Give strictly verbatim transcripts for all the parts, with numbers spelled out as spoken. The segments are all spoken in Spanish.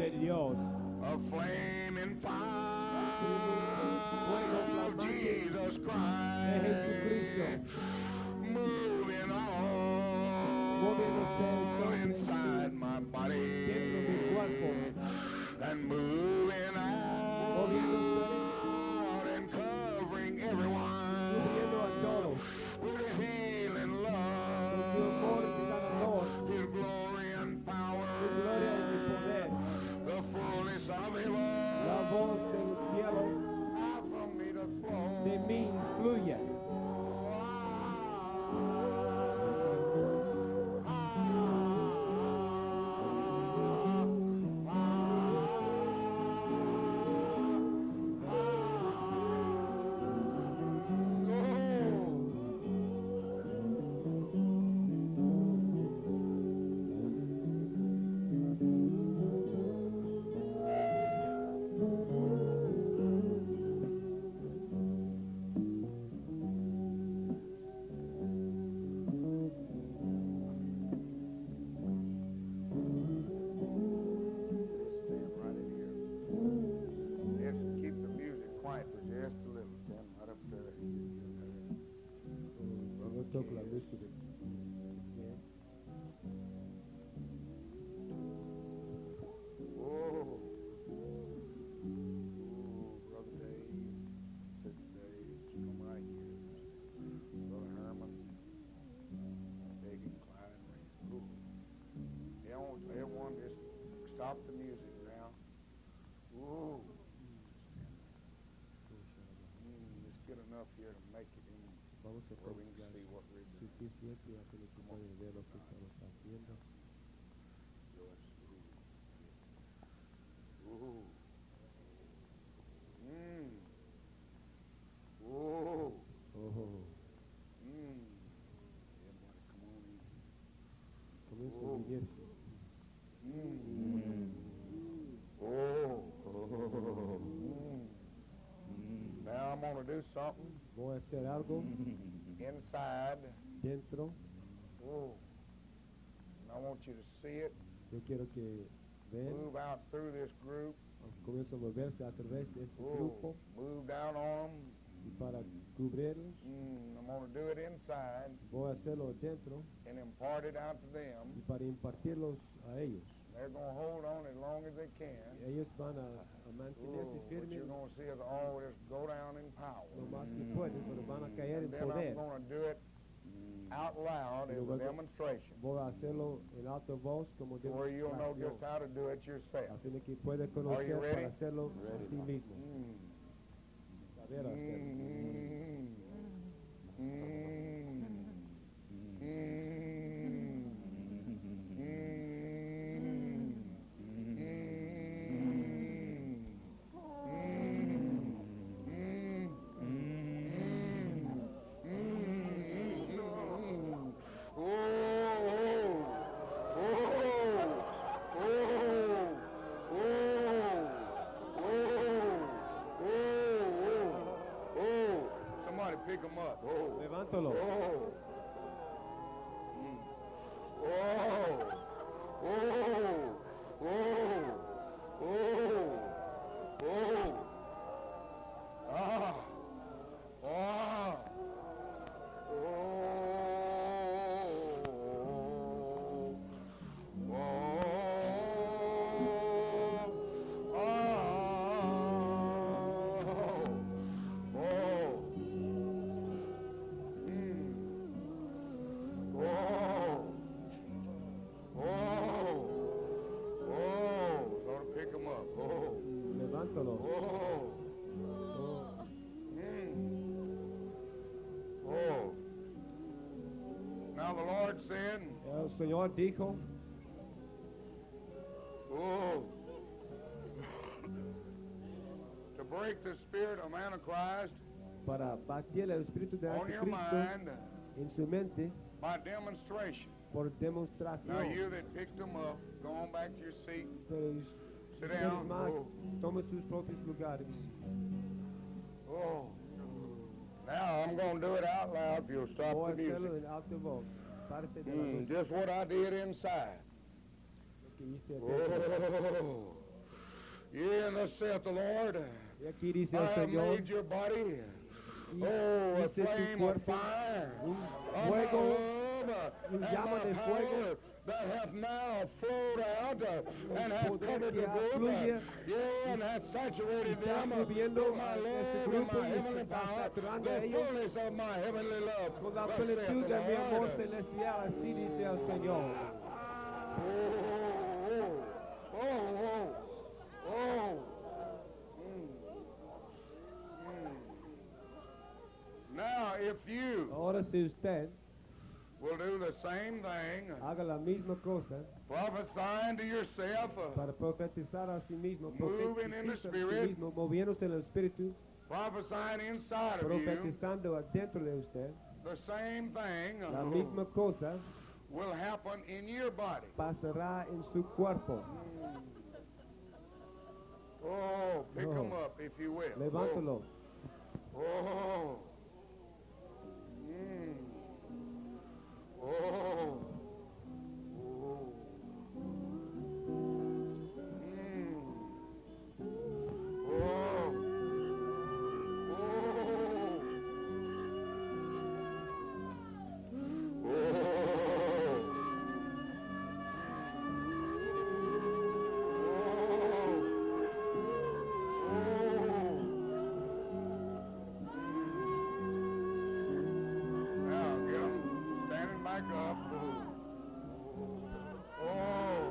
de Dios. A flaming fire Fuego of flamante Jesus de Christ. Jesucristo. Moving Moviéndose on entonces inside my body. dentro de mi cuerpo. And moving Moviéndose. out and covering everyone Cubriendo a todos. with His healing Con su love, amor sanador. His glory and Su power, gloria y su poder. the fullness of His La love. voz del cielo Out from me to flow. de mí fluye. Stand right in here. Just keep the music quiet for just a little. Stand right up there. No toco la música. Oh. Oh, Brother Dave, Sister Dave, just come right here. Brother Herman, Megan, Clyde, Ray. Oh. Everyone, everyone just stop the music now. Ooh. Mm, it's good enough here to make it in Vamos a where we can colocar see what we're doing. suficiente ya que se puede ver lo que estamos haciendo. Ooh. Mmm. Ooh. Oh, Mmm. Everybody come on in. comienza a Oh. vivirse. Mmm. Oh. Mm. Now I'm going to do something Voy a hacer algo inside. dentro. Oh. And I want you to see it Yo quiero que vean, move out through this group. comienza a moverse a través de este Oh. grupo Move down on them. y para cubrirlos Mm. I'm going to do it inside voy a hacerlo dentro and impart it out to y them. para impartirlos a ellos. They're going to hold on as long as they Y can. ellos van a, a mantenerse Oh, what firmes you're going to see is all this go down in power. lo más que pueden, pero van a caer And en then I'm poder. going to do it out loud as a Luego- demonstration, Voy a hacerlo en alta voz como where you'll know demostración, just how to do it yourself. a fin de que pueda Are conocer you ready? para hacerlo a sí mismo. Mm. Saber hacerlo. Mm. Mm. Somebody pick him up. Oh. Levántalo. Oh. Mm. Oh. Oh. Oh. Oh. Oh. Ah. Ah. Oh. Oh. Oh. Oh. Mm. Oh. Oh. Oh. Sort of pick him up. Oh. Levántalo. Oh. Oh. Mm. Oh. Now the Lord said, El Señor dijo, oh, to break the spirit of Antichrist para batir el espíritu de on your Anticristo mind en su mente by demonstration. por Now demostración. you that picked them up, go on back to your seat. Pero Sit ustedes down. más, Oh. tomen sus propios lugares. Oh. Now I'm going to do it out loud if you'll stop Voy a the hacerlo music. en alta voz. Parte de la Mm, música just what I did inside. que hice adentro. Oh. Yeah, and thus saith the Lord, Y aquí dice I el have Señor, made your body, y oh, a hice tu flame of cuerpo fire, un of fuego, my love, un and llama my de power fuego, that hath now flowed out uh, and hath poder covered que the group, afluye, uh, yeah, and hath saturated está them uh, fluyendo with my a este love and grupo my y heavenly está power, saturando a the ellos fullness of my heavenly love. con la Thus saith plenitud the de mi amor Lord. celestial, así dice el Señor. Oh, oh, oh, oh, oh. Mm. Mm. Now, if you Ahora si usted will do the same thing, haga la misma cosa prophesying to yourself, uh, para profetizar a sí mismo, Moving in the profetiza a sí spirit. mismo, moviéndose en el Espíritu, prophesying inside of you, profetizando adentro de usted, the same thing la uh, misma cosa will happen in your body. pasará en su cuerpo. Oh, pick Oh. them up if you will. Levántalo. Oh. Oh. Mm. Oh. Oh. Mm. Oh. Oh. Oh. Now get them standing back up. Oh.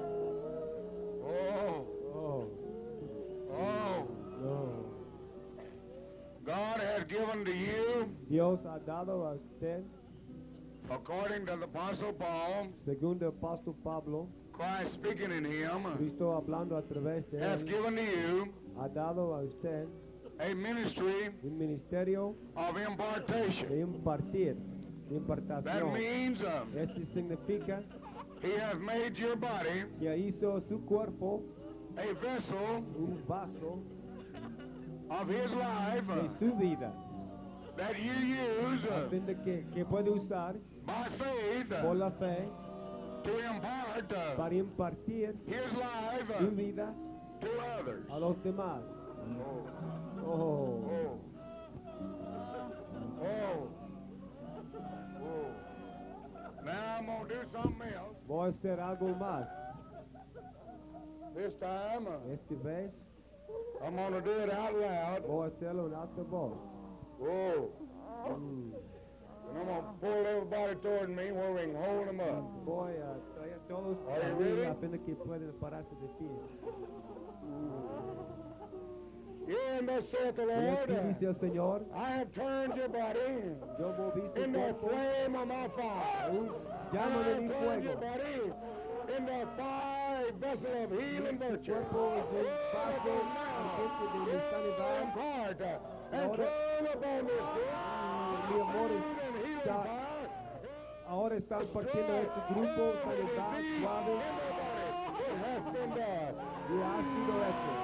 Oh. Oh, Oh. no. God has given to you, Dios ha dado a usted, according to the Apostle Paul, según el apóstol Pablo, Christ speaking in him, Cristo hablando a través de has él, given to you ha dado a usted a ministry un ministerio of impartation. de impartir, de That impartación. means uh, Esto significa he has made your body que hizo su cuerpo a vessel un vaso of his life uh, de su vida, that you use a uh, fin de que, que puede usar by faith uh, por la fe to impart uh, para impartir his life uh, su vida to others. a los demás. Oh, Oh, oh, oh, oh. Now I'm going to do something else. voy a hacer algo más. This time uh, Esta vez I'm going to do it out loud. voy a hacerlo en alta voz. Oh. Mm. And I'm going to pull everybody toward me where we can hold them up. Voy a traer a todos Are you a mí ready? a fin de que puedan pararse de pie. Yeah, and thus saith the Y Lord, aquí dice el Señor, I have turned your body yo moví su into a cuerpo flame of my fire. a un I llama de have mi turned your fuego. body into a fire vessel of healing Su virtue. cuerpo es un vaso ardiente de mi sanidad. Impart and Ahora- turn upon this Mi amor good and healing está, fire. ahora están partiendo este grupo, sanidad suave, It has been done. y ha sido hecho.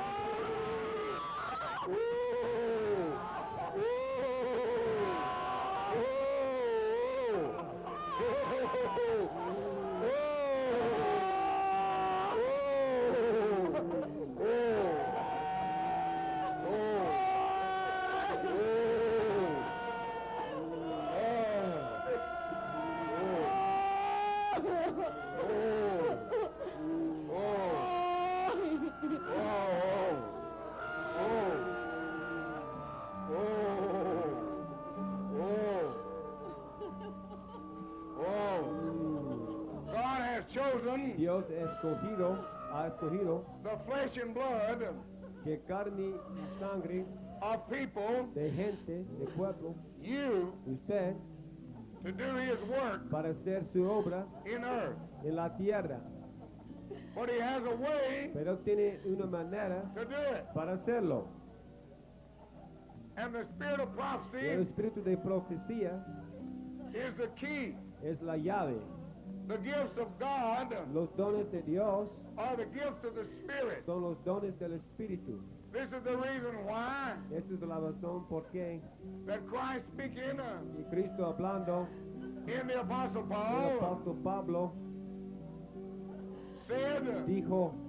God has chosen Dios ha escogido, ha escogido the flesh and blood que carne y sangre of people, de gente, de pueblo, you, usted, to do his work para hacer su obra in earth. en la tierra. But he has a way Pero tiene una manera to do it. para hacerlo. And the spirit of Y el prophecy espíritu de profecía is the key. es la llave. The gifts of God Los dones de Dios are the gifts of the Spirit. son los dones del Espíritu. This is the reason why Esta es la razón por qué that Christ speaking uh, y Cristo hablando, in the Apostle el Paul apóstol Pablo said dijo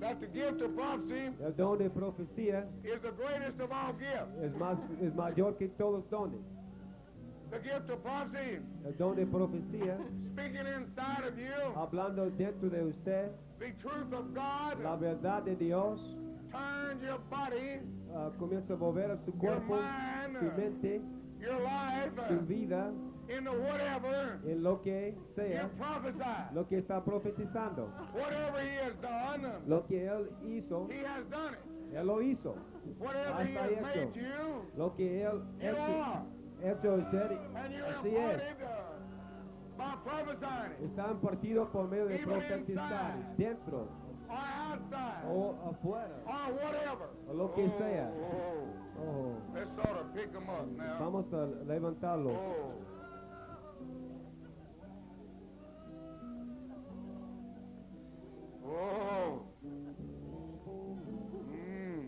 that the gift of prophecy El don de profecía is the greatest of all gifts. es, más, es mayor que todos los dones. The gift of prophecy, El don de profecía, speaking inside of you hablando dentro de usted, the truth of God, la verdad de Dios, turns your body, uh, comienza a mover a su your cuerpo, mind, su mente, your life su vida, into whatever en lo que you sea, prophesy. lo que está profetizando. Whatever he has done, Lo que Él hizo, he has done it. Él lo hizo. Whatever he Hasta has hecho. made you, Lo que Él you hecho, are. hecho usted, And you're así es. imparted uh, by prophesying it, Están partidos por medio de Even profetizar, inside. dentro or outside, o afuera, or whatever. o lo que Oh, sea. oh. Oh, Let's sort of pick them up now. vamos a levantarlo. Oh. Oh. Mm.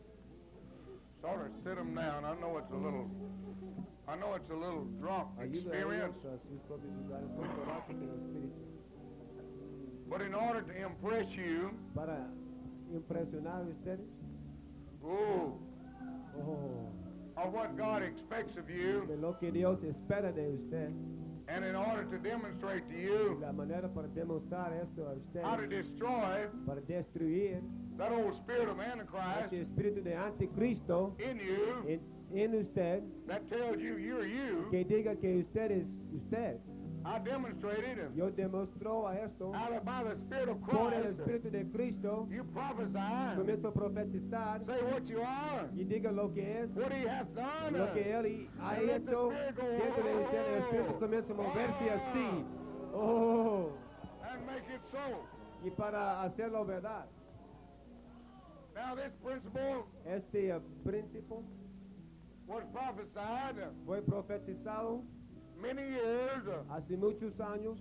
Sort of sit them down. I know it's a little, I know it's a little drunk Ayuda a experience, ellos a sus propios lugares controlados en el Espíritu. but in order to impress you, Para impresionar a ustedes, oh, oh, of what God expects of you, de lo que Dios espera de usted, and in order to demonstrate to y you la manera para demostrar esto a how to usted, destroy para destruir that old spirit of Antichrist este espíritu de anticristo in you en, en usted, that tells you you're you. que diga que usted es usted. I demonstrated it. Yo demostró a esto Out of by the Spirit of por el Christ, espíritu de Cristo. you prophesy. Comienzo a profetizar Say what you are, y diga lo que es, what he hath done. lo que él ha And let the hecho Spirit go, dentro de usted. El espíritu comienza a moverse así. Oh, and make it so. y para hacerlo verdad. Now this principle Este uh, principio was prophesied fue profetizado many years hace muchos años,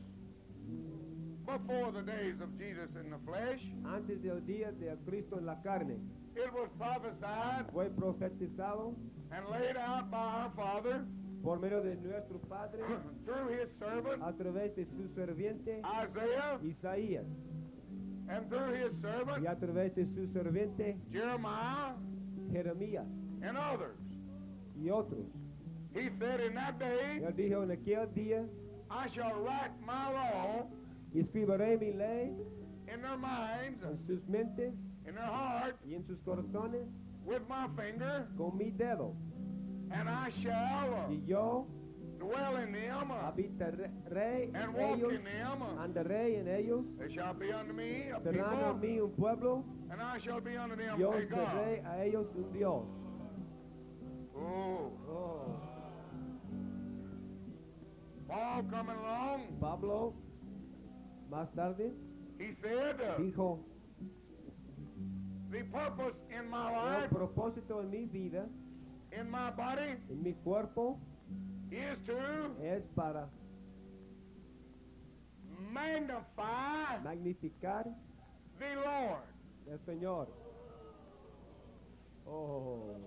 before the days of Jesus in the flesh. antes del día de Cristo en la carne. It was prophesied Fue profetizado and laid out by our Father por medio de nuestro Padre through his servant a través de su serviente Isaiah Isaías and through his servant y a través de su serviente Jeremiah Jeremías and others. y otros. He said, in that day Él dijo, en aquel día I shall write my law escribiré mi ley in their minds, en sus mentes in their hearts, y en sus corazones with my finger, con mi dedo, and I shall y yo dwell in them, habitaré en and walk ellos, in them. andaré en ellos, They shall be unto me a serán a people, mí un pueblo, and I shall be unto them yo a God. seré a ellos un Dios. Oh, Oh, Paul coming along, Pablo, más tarde, he said, uh, dijo, the purpose in my el life, propósito en mi vida, in my body, en mi cuerpo, is to es para magnify magnificar the Lord. el Señor. Oh.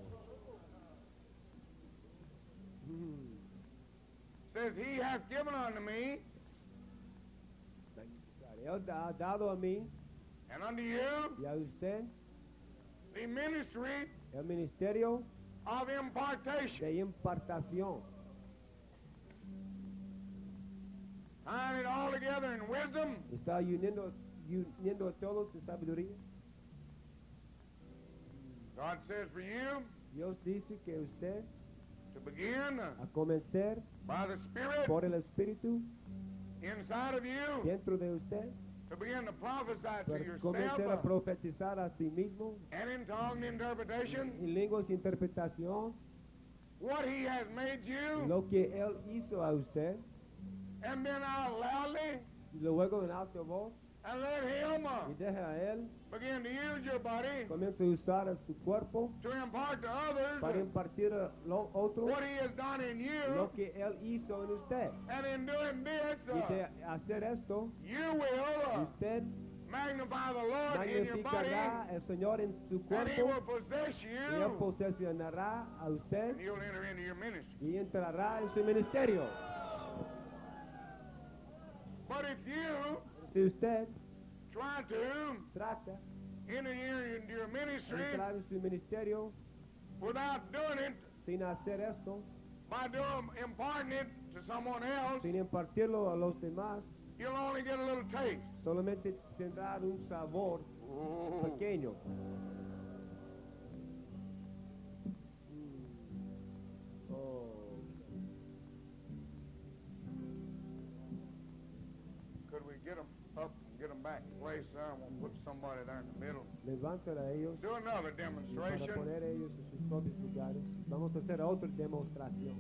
Mm. Says, he hath given unto me, Él ha dado a mí and unto you, y a usted the ministry el ministerio of impartation. de impartación, Tying it all together in wisdom, está uniendo, uniendo a todos en sabiduría. God says for you Dios dice que usted, to begin a comenzar by the Spirit por el Espíritu inside of you, dentro de usted, to begin to prophesy to para comenzar a yourself, profetizar a sí mismo and in tongue interpretation, en lenguas de interpretación what he has made you, lo que Él hizo a usted, and then out loudly, y luego en alta voz, and let him uh, y deja a Él, begin to use your body comienza a usar a su cuerpo to impart to others para impartir a los otros what he has done in you, lo que Él hizo en usted. and in doing this, Y uh, de hacer esto, you will uh, usted magnify the Lord in your body, magnificará al Señor en su and he will cuerpo, possess y Él you, posesionará a usted and he'll enter into your ministry. y entrará en su ministerio. But if you Si usted try to trata enter into your ministry entrar en su ministerio without doing it, sin hacer esto, by doing imparting it to someone else, sin impartirlo a los demás, you'll only get a little taste. solamente tendrá un sabor Oh. pequeño. Oh. Could we get them up and get them back in place there? And we'll put somebody there in the middle. Levántala a ellos Do another y para demonstration. poner a ellos en sus propios lugares. Vamos a hacer otra demostración.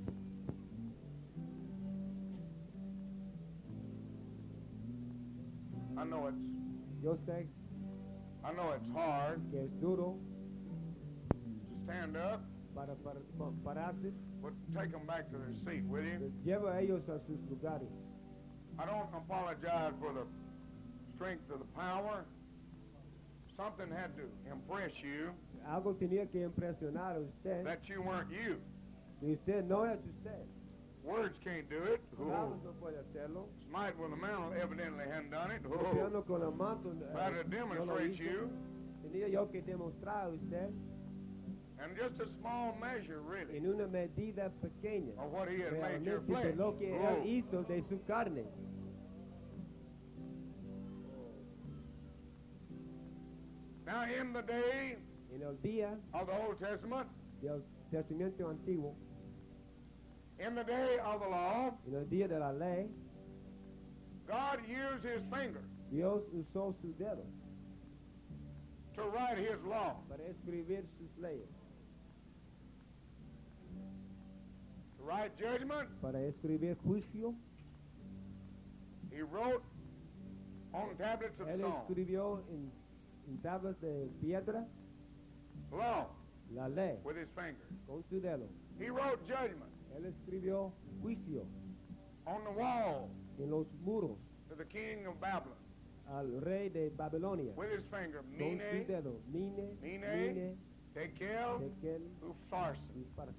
I know it's Yo sé I know it's hard que es duro to stand up, para, para, pa- pararse, but take them back to their seat with you. pero lleva a ellos a sus lugares. I don't apologize for the strength of the power. Something had to impress you Algo tenía que impresionar a usted, that you weren't you. y usted no es usted. Words can't do it. Palabras Oh. no puede hacerlo. Smite with a mantle evidently hadn't done it. Oh. Golpeando con la mano, eh, Try to no lo demonstrate hizo. you. Tenía yo que demostrar a usted And just a small measure, really, en una medida pequeña of what he had made your realmente de flesh. lo que Oh. él hizo de su carne. Now, in the day En el día of the Old Testament, del Testamento Antiguo, in the day of the law, en el día de la ley, God used his finger Dios usó su dedo to write his law. para escribir sus leyes, To write judgment, para escribir juicio. he wrote on tablets of Él stone. escribió en, en tablas de piedra Law la ley with his finger. con su dedo. He wrote judgment Él escribió juicio on the wall en los muros to the king of Babylon al rey de Babilonia with his finger. con su Mene, dedo. Mine, Mene, Mine, Tekel, Tekel, Upharsin. Upharsin.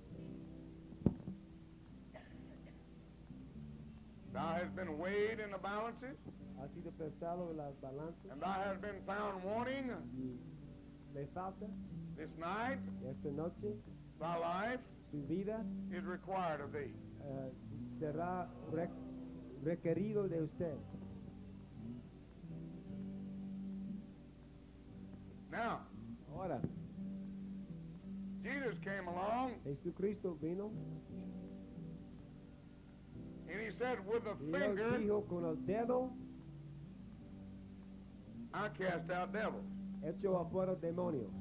Thou hast been weighed in the balances, Ha sido pesado en las balanzas and thou hast been found wanting y le falta this night. esta noche. Thy life Su vida is required of thee. eh, será re- requerido de usted. Now, Ahora, Jesus came along, Jesucristo vino and he said, with a y él finger, dijo con el dedo I cast out devils. hecho afuera demonios.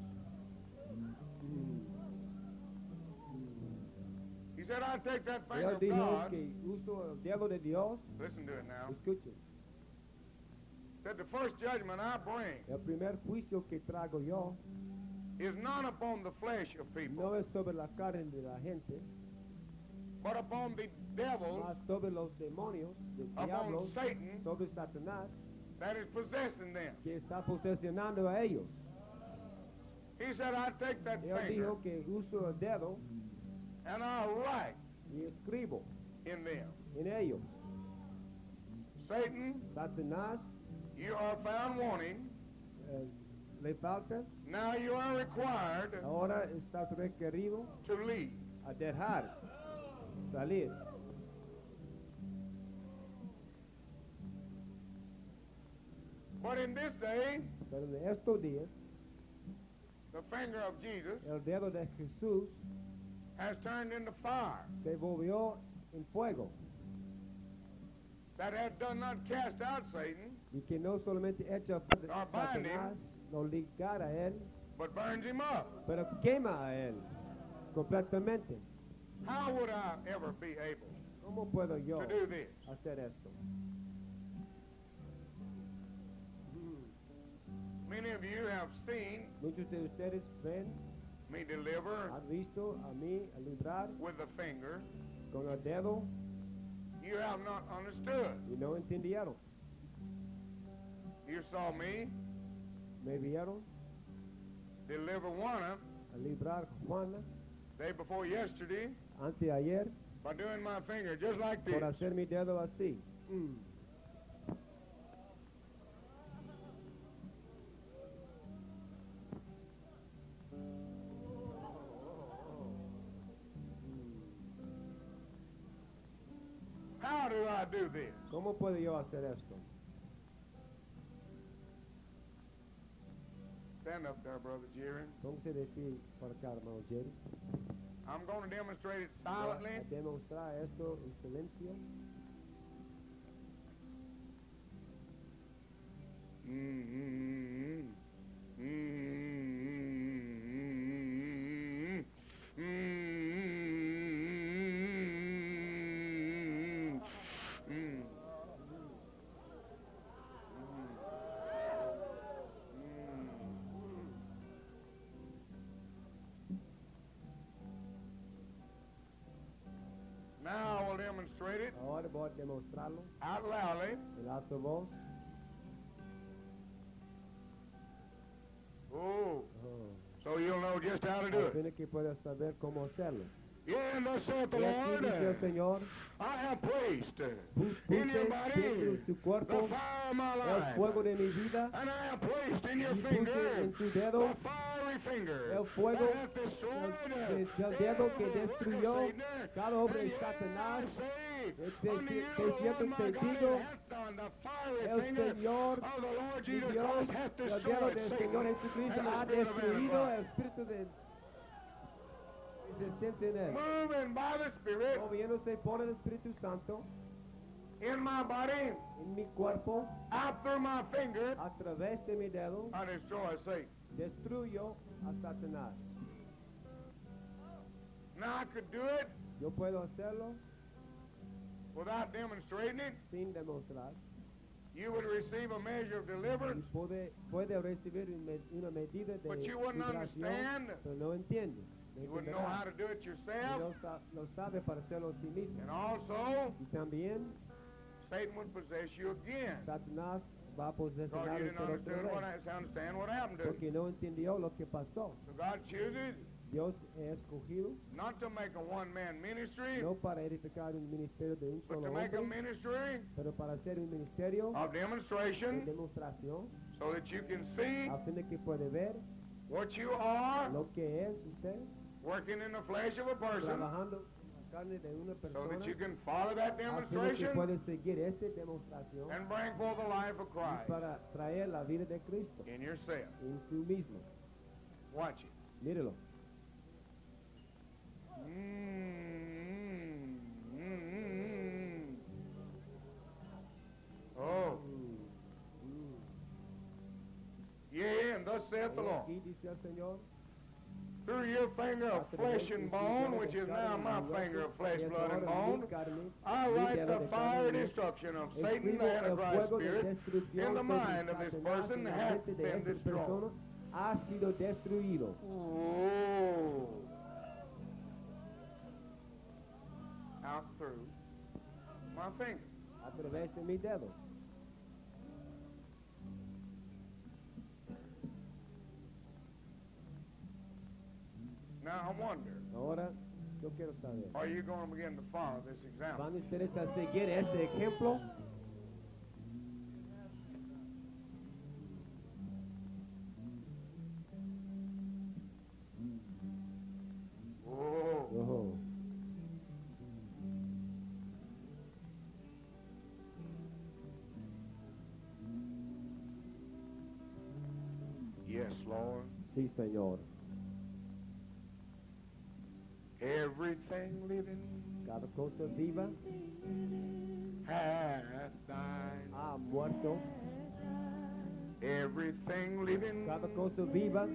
He said, I take that Y finger él of dijo God. que uso el dedo de Dios. Listen to it now. Escuchen, That the first judgment I bring el primer juicio que trago yo is not upon the flesh of people, no es sobre la carne de la gente, but upon the devils más sobre los demonios, del Upon diablo, Satan. sobre Satanás, that is possessing them. que está posesionando a ellos. He said, I take that Él finger dijo que uso el dedo and I write y escribo in them. en ellos. Satan, Satanás, you are found wanting. eh, le falta, Now you are required ahora estás requerido to leave. a dejar salir. But in this day, Pero en estos días, the finger of Jesus el dedo de Jesús has turned into fire se volvió en fuego that had done not cast out Satan, y que no solamente echa fuera Or a bind him. Satanás, no ligar a él, but burns him up. pero quema a él completamente. How would I ever be able ¿Cómo puedo yo to do this? hacer esto? Many of you have seen Muchos de ustedes ven, me deliver han visto a mí a librar with the finger. con el dedo You have not understood. y no entendieron. You saw me Me vieron deliver one a librar Juana day before yesterday anteayer by doing my finger just like this. por hacer mi dedo así. Mm. I do this? ¿Cómo puedo yo hacer esto? Stand up there, Brother Jerry. Póngase de pie para acá, hermano Jerry. I'm going to demonstrate it Voy silently. a demostrar esto en silencio. Mm-hmm. Mm-hmm. Mm-hmm. Now I will demonstrate it Ahora voy a demostrarlo out loudly. en alta voz. Oh, Oh. so you'll know just how to do Al it. fin que pueda saber cómo hacerlo. Yeah, and thus saith the Y aquí Lord, dice el Señor, I have placed puse in your dentro body de tu the cuerpo fire of my el life. fuego de mi vida And I have placed in your y puse finger en tu dedo the fiery finger el fuego that hath destroyed del del dedo que every work of destruyó Satan. cada obra And de yet Satanás. I say Te- unto te- you, te the Lord siento my God, entendido. it hath done. The fiery El finger Señor, of the Lord mi Jesus Dios, Christ hath el dedo destroyed del Satan Señor Jesucristo and the ha spirit of destruido Antichrist. el espíritu de existencia en él. Moving by the Spirit Moviéndose por el Espíritu Santo in my body, en mi cuerpo, out through my finger, a través de mi dedo, I destroy Satan. destruyo a Satanás. Now I could do it Yo puedo hacerlo without demonstrating it. sin demostrar. You would receive a measure of Y deliverance, puede, puede recibir un me- una medida de But you wouldn't liberación, understand. pero no entiende. No you wouldn't know entenderá. how to do it Y yourself, no sa- lo sabe para hacerlo a sí mismo. and also Y también Satan would possess you again. Satanás va a Because posesionar you didn't usted otra understand what, vez. understand what happened to you. Porque no entendió lo que pasó. So God chooses Dios ha escogido not to make a one-man ministry, no para edificar un ministerio de un but solo to make a hombre, ministry pero para hacer un ministerio of de demonstration demostración, so that you can see a fin de que puede ver what you are lo que es usted working in the flesh of a person trabajando en la carne de una so persona, that you can follow that a fin de que demonstration puede seguir esta demostración and bring forth the life of y Christ para traer la vida de Cristo in yourself. en sí mismo. Watch it. Mírelo. Mm, mm, mm, mm. Oh, yeah, and thus saith the Lord. Aquí dice el Señor, Through your finger of flesh and bone, which is now my finger of flesh, blood, and bone, I write the fire destruction of Satan, escribo the el Antichrist fuego de spirit, destrucción in the de mind of this Satanás person en la hath mente de been esta destroyed. persona ha sido destruido. Oh. Out through my finger. A través de mi dedo. Now I wonder, Ahora, yo quiero saber, are you going to begin to follow this example? ¿van ustedes a seguir este ejemplo? Oh. Ojo. Yes, Lord. Sí, Señor. Everything living Cada cosa viva hath died. ha muerto. Everything living Cada cosa viva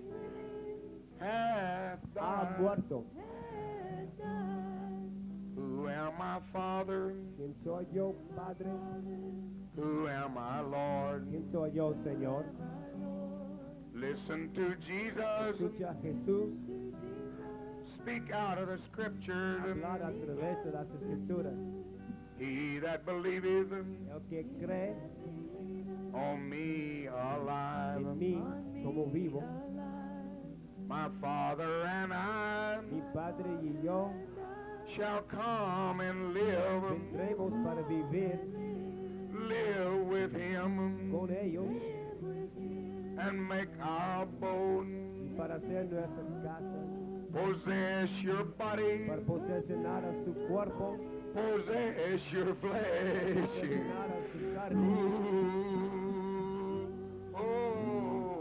hath ha died. muerto. Who am I, Father? ¿Quién soy yo, Padre? Who am I, Lord? ¿Quién soy yo, Señor? Listen to Jesus Escucha a Jesús speak out of the scriptures. hablar a través de las Escrituras. He that believeth El que cree on me alive, en mí como vivo, my Father and I mi Padre y yo shall come and live, vendremos para vivir live with him con ellos and make our abode. y para hacer nuestra casa, Possess your body para posesionar a su cuerpo possess your flesh. dominar a su carne. Ooh, oh,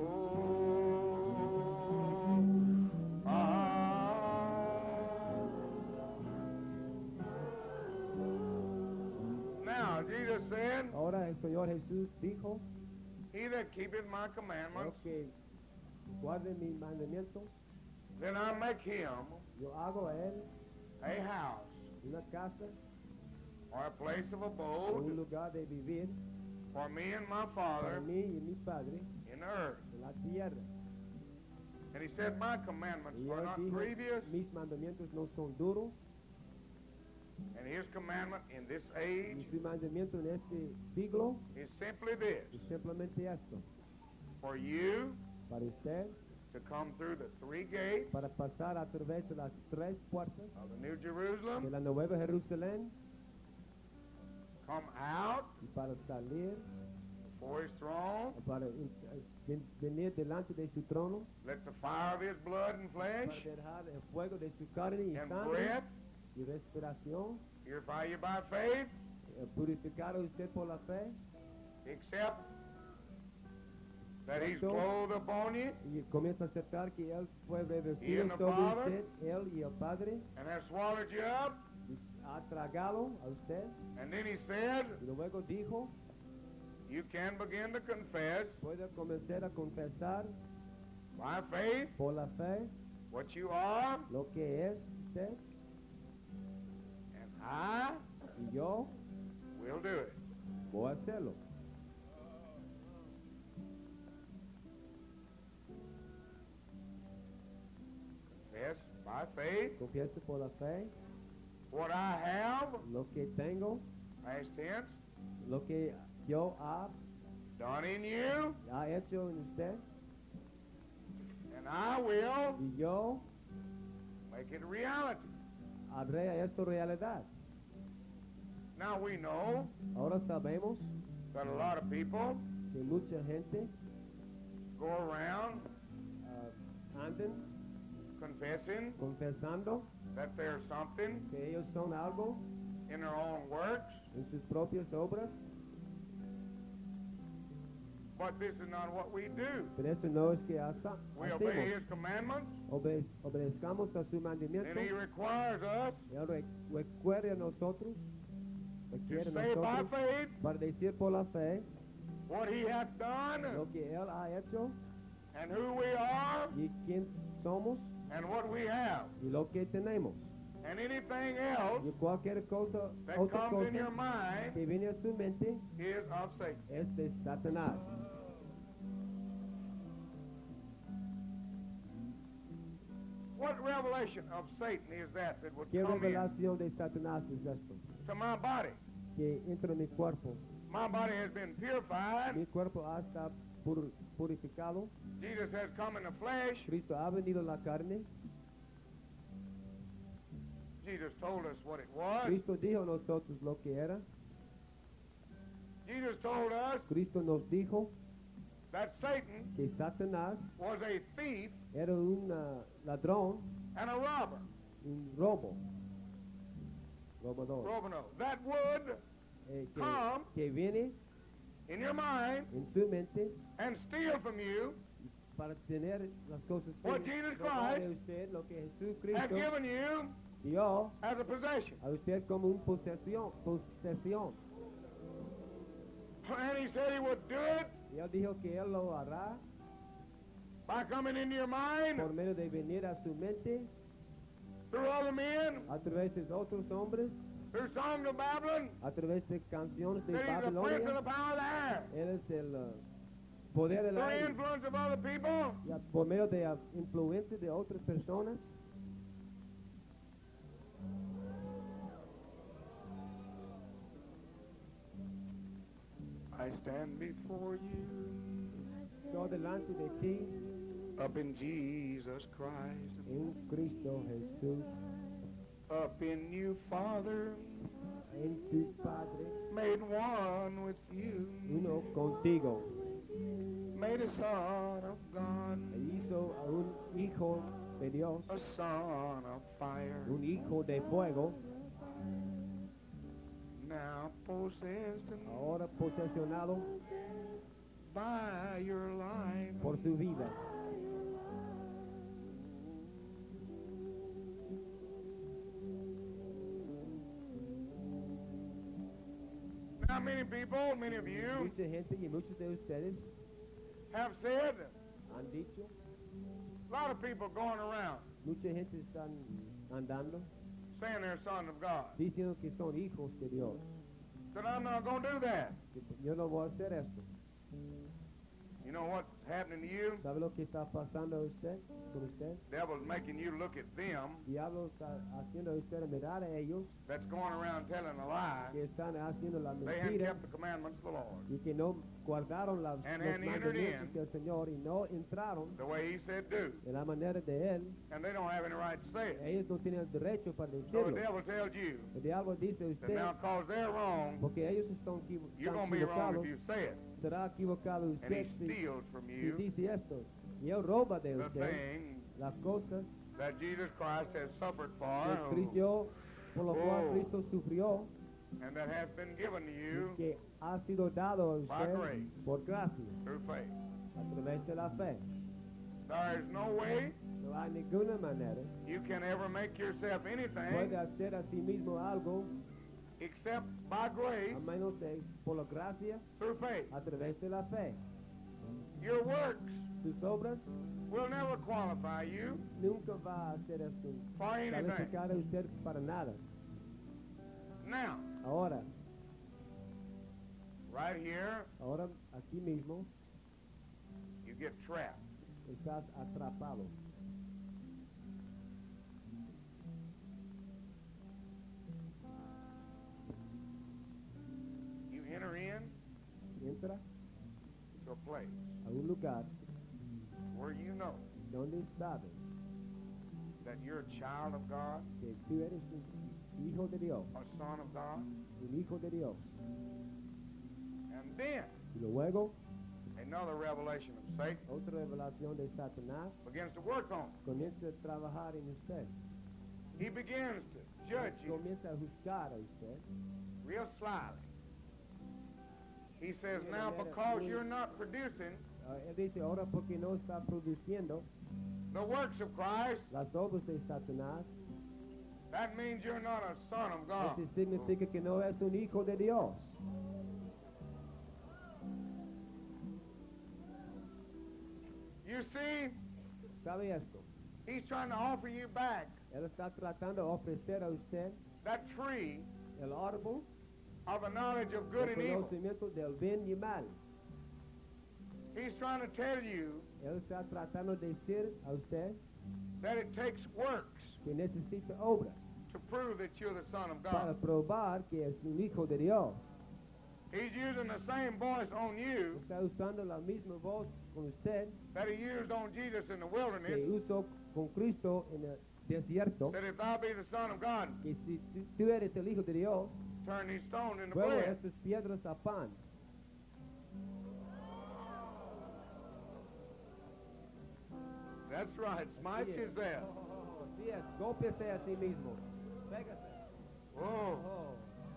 ah. Now, Jesus said, Ahora el Señor Jesús dijo, he that keepeth my "El commandments, que guarde mis mandamientos, then I'll make him yo hago a él a house una casa or a place of o un abode lugar de vivir for me and my para Father mí y mi Padre in the earth. en la tierra." And he said, my commandments Y are él not dijo, grievous, mis mandamientos no son duros, and his commandment in this y age su mandamiento en este siglo is simply this, es simplemente esto: for you para usted, to come through the three gates para pasar a través de las tres puertas of the New de Jerusalem, la Nueva Jerusalén come out y para salir, before his throne, para in- ven- venir delante de su trono, let the fire of his blood and para flesh dejar el fuego de su carne y and sangre breath y respiración, purify you by faith, eh, purificar a usted por la fe, except that he's Exacto. clothed upon you y comienza a aceptar que Él fue Y revestido en el sobre Padre. usted, Él y el Padre, and has swallowed you up. y ha tragado a usted, And then he said, y luego dijo, you can begin to confess puede comenzar a confesar by faith por la fe what you are, lo que es usted, and I y yo will do it. voy a hacerlo. Confess by faith Confieso por la fe what I have, lo que tengo, past tense, lo que yo ha, done in you, ha hecho en usted, and I will y yo make it reality. haré esto realidad. Now we know Ahora sabemos that a lot of people que mucha gente go around ah, anden confessing confesando that they're something que ellos son algo in their own works, en sus propias obras, but this is not what we do. pero eso no es que haza- We obey hacemos. his commandments, Obe- obedezcamos a su mandamiento. and he requires us Él re- recuerde a nosotros, to requiere a say by nosotros faith para decir por la fe what he hath done, lo que Él ha hecho and who we are, y quién somos and what we have. y lo que tenemos. And anything else Y cualquier cosa, that otra comes in your cosa mind que viene a su mente is of Satan. es de Satanás. What revelation of Satan is that that would ¿Qué come in revelación de Satanás es esto? to my body? Que entra en mi cuerpo. My body has been purified. Mi cuerpo ha estado pur- purificado. Jesus has come in the flesh. Cristo ha venido en la carne. Jesus told us what it was. Cristo dijo a nosotros lo que era. Jesus told us Cristo nos dijo that Satan que Satanás was a thief era un ah, ladrón, and a robber. un robo. Robador. Robino. That would Eh, que, come que viene in your mind en su mente and steal from you para tener las cosas que What Jesus robar de Christ usted, lo que Jesús and Cristo given you dio as a possession. a usted como un posesión, posesión. And he said he would do it Y él dijo que él lo hará by coming into your mind por medio de venir a su mente through other men, a través de otros hombres, through songs of Babylon, a través de canciones de that he's the prince of the Babilonia. power of the air. Él es el uh, poder del Through the aire. influence of other people, Y a- por medio de la influencia de otras personas. I stand before you Yo delante de ti, up in Jesus Christ, en Cristo Jesús, up in you, Father, en tu Padre, made one with you, uno contigo. made a son of God, E hizo a un hijo de Dios, a son of fire. un hijo de fuego. now possessed ahora posesionado by your life. por su vida. Now many people, many of you, Mucha gente y muchos de ustedes have said, han dicho, a lot of people going around mucha gente están andando saying they're sons of God. diciendo que son hijos de Dios. Said, I'm not going to do that. Que yo no voy a hacer esto. You know what's happening to you? ¿Sabe lo que está pasando a usted, con usted? Devil's making you look at them Diablo está haciendo a usted mirar a ellos that's going around telling a lie. que están haciendo la They hadn't mentira kept the commandments of the Lord. y que no guardaron las, And los then entered mandamientos in del Señor y no entraron The way he said do. de la manera de Él. And they don't have any right to say it. Ellos no tienen el derecho para So decirlo. the devil tells you El diablo dice a that usted, now because they're wrong, porque ellos están, equivo- you're están going to be wrong equivocados, if you say it. será equivocado And usted he si, steals from si you dice esto. Y Él roba de the usted thing las cosas that Jesus Christ has suffered for que Cristo, por lo cual Oh. Cristo sufrió and that has been given to y you que ha sido dado a by usted grace. por gracia, through faith. a través de la fe. There is no way No hay ninguna manera you can ever make yourself puede anything hacer a sí mismo algo except by grace a menos de por la gracia through faith. a través de la fe. Your works Sus obras will never qualify you nunca va a hacer esto, for anything. calificar a usted para nada. Now, Ahora, right here, ahora aquí mismo you get trapped. estás atrapado. You enter in Entra to a place a un lugar where you know donde sabes that you're a child of God, que tú eres un hijo de Dios, a son of God, un hijo de Dios. and then Y luego, another revelation of Satan otra revelación de Satanás begins to work on you. comienza a trabajar en usted. He begins to judge you Comienza a juzgar a usted. real slyly. He says, now because you're not producing Uh, él dice, ahora porque no está produciendo the works of Christ, las obras de Satanás, that means you're not a son of God. eso significa que no es un hijo de Dios. You see, ¿Sabe esto? he's trying to offer you back Él está tratando de ofrecer a usted that tree el árbol of the knowledge of good del and evil. conocimiento del bien y mal. He's trying to tell you Él está tratando de decir a usted that it takes works que necesita obras to prove that you're the son of para God. probar que es un hijo de Dios. He's using the same voice on you Está usando la misma voz con usted that he used on Jesus in the que wilderness, usó con Cristo en el desierto, that if thou be the son of God, que si tú- tú eres el hijo de Dios, turn these stones into vuelve bread. estas piedras a pan. That's right. Smite Así es. yourself. Oh, así es, gópese a sí mismo. Pégase. Oh, Oh,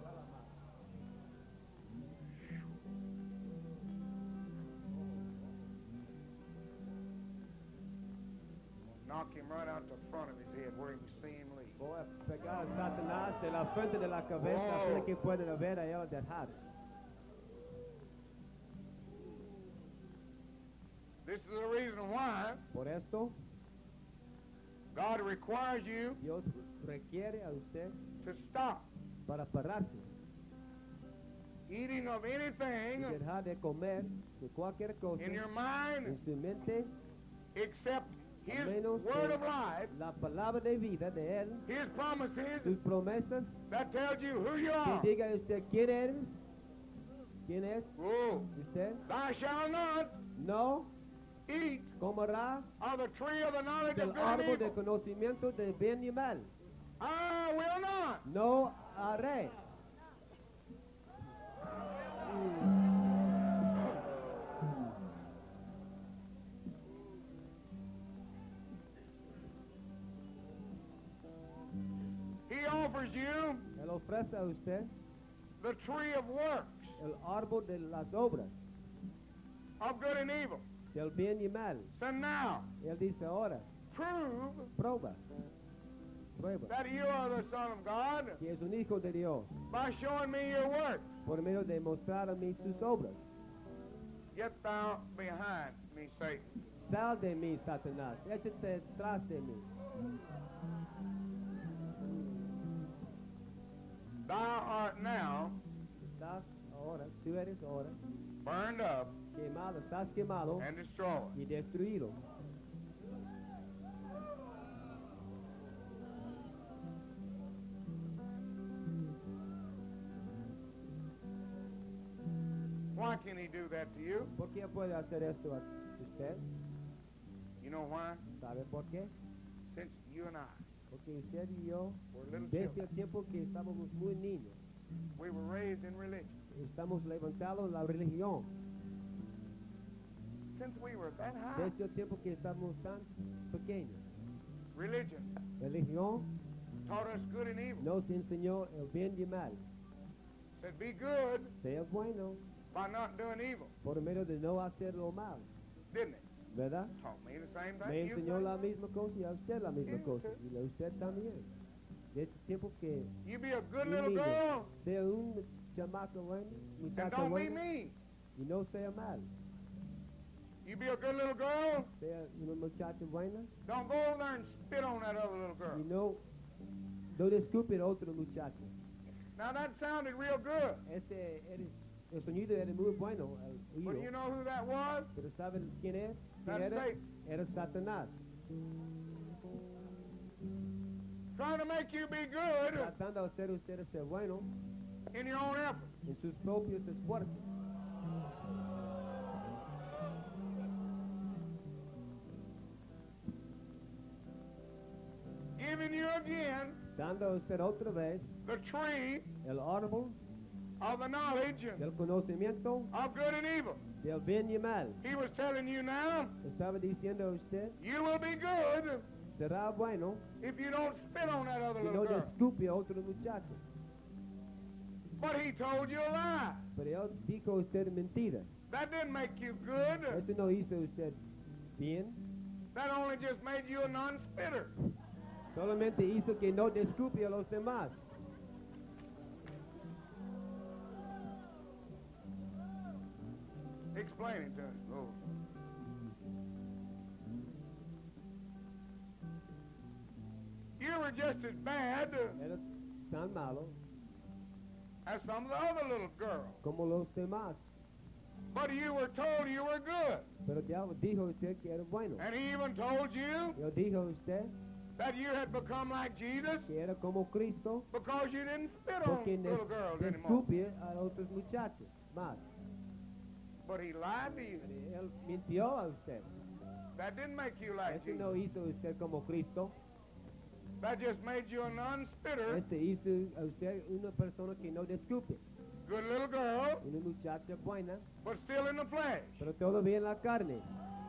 knock him right out the front of his head where he can see him leave. voy a pegar a Satanás de la frente de la cabeza Oh. para que puedan ver a él dejar. This is the reason why Por esto, God requires you Dios requiere a usted to stop para pararse eating of y anything dejar de comer de cualquier cosa in your en mind su mente, except a His menos word que of life, la palabra de vida de Él, His promises sus promesas, that tells you who you que are. diga usted quién eres, quién es Oh, usted, thou shalt not no eat comerá of the tree of the knowledge del of good and árbol de evil. conocimiento de bien y mal. I will not. No haré. He offers you Él ofrece a usted the tree of works, el árbol de las obras, of good and evil. del bien y mal. So now, Él dice ahora, prove prueba, prueba, that you are the Son of God que es un hijo de Dios, by showing me your works. por medio de mostrar a mí sus obras. Get thou behind me, Satan. Sal de mí, Satanás, échate detrás de mí. Thou art now Estás ahora, tú eres ahora burned up quemado, estás quemado and destroyed. y destruido. Why can he do that to you? ¿Por qué puede hacer esto a usted? You know why? ¿Sabe por qué? Since you and I Porque usted y yo, were little desde children, el tiempo que estábamos muy niños, we were raised in religion. estamos levantados en la religión. Since we were that high, Desde el tiempo que estamos tan pequeños, religion religión taught us good and evil. nos enseñó el bien y el mal. Said be good Sea bueno by not doing evil. por medio de no hacer lo malo, Didn't it? ¿verdad? Taught me the same Me thing. You enseñó say. la misma cosa y a usted la misma Sí, cosa. sí. Y a usted también. Desde el tiempo que You be a good un little niño girl sea un chamaco bueno, and muchacho don't be bueno, mean. y no sea mal. You be a good little girl, Sea una muchacha buena don't go over there and spit on that other little y girl. no, no desculpe a otro muchacho. Now that sounded real good, Este, era- el sonido era muy bueno al but oído, you know who that was? pero ¿saben quién es? ¿Quién That's era? Satan. Era Satanás, Trying to make you be good tratando de hacer usted ser bueno in your own effort. en sus propios esfuerzos. Giving you again Dando a usted otra vez the tree el árbol of the knowledge del conocimiento of good and evil. del bien y mal. He was telling you now, Estaba diciendo a usted, you will be good será bueno if you don't spit on that other si no little girl. descupe a otro muchacho. But he told you a lie. Pero él dijo a usted mentira. That didn't make you good. Eso no hizo usted bien. That only just made you a non-spitter. Solamente hizo que no descupe a los demás. Explain it to us, Lord. You were just as bad Era tan malo as some of the other little girls. como los demás. But you were told you were good. Pero diablo dijo usted que era bueno. And he even told you Yo dijo a usted that you had become like Jesus que era como Cristo because you didn't spit on porque little girls anymore. descupe a otros muchachos más. But he lied to you. Pero él mintió a usted. That didn't make you like Eso Jesus. no hizo usted como Cristo. That just made you a non-spitter, Este hizo a usted una persona que no descupe. good little girl, Una muchacha buena, but still in the flesh. pero todavía en la carne.